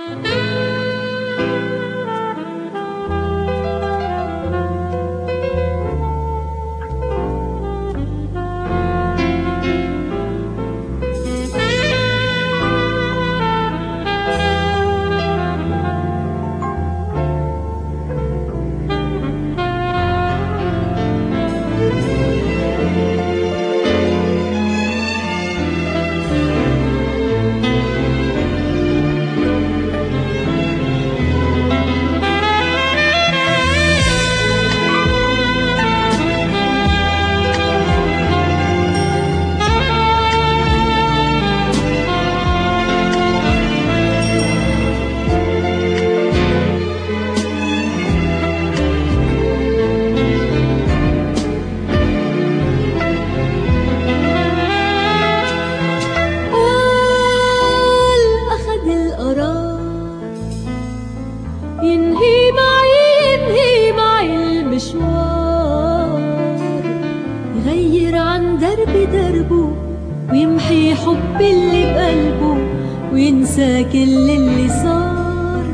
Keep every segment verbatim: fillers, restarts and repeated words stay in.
ينهي معي ينهي معي المشوار، يغير عن دربي دربه ويمحي حب اللي بقلبه وينسى كل اللي صار.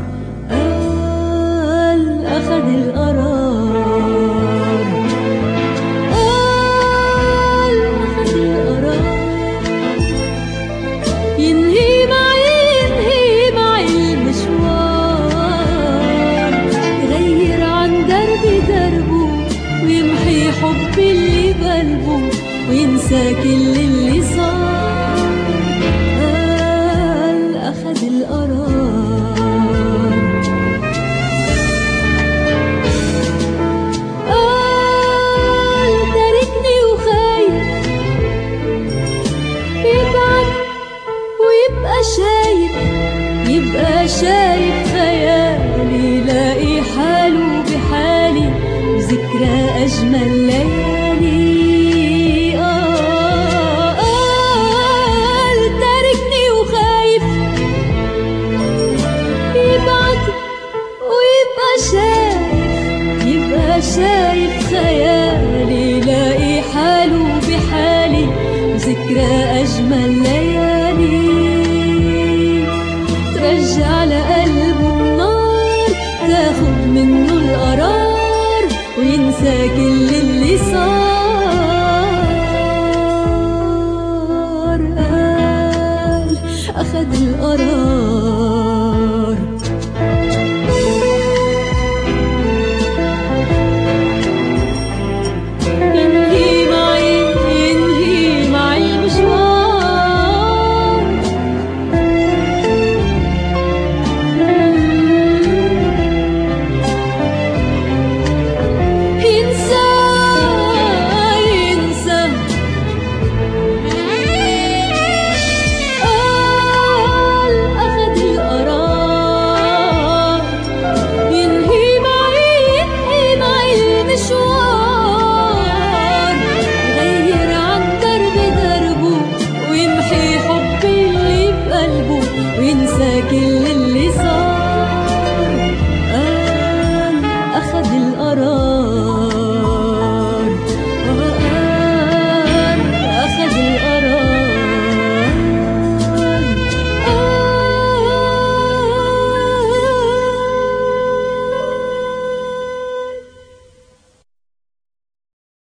قال أخد القرار، قال أخد القرار، ينهي معي ينهي معي المشوار، يغير عن دربي دربه ويمحي حب اللي بقلبه وينسى كل اللي صار. قال أخد القرار، قال تاركني وخايف يبعد ويبقى شايف، يبقى شايف خيالي لاقي حاله بحالي وذكرى أجمل ليالي. شايف خيالي لاقي حاله بحالي وذكرى أجمل ليالي. ترجع لقلبه النار تاخد منه القرار وينسى كل اللي صار. قال أخد القرار.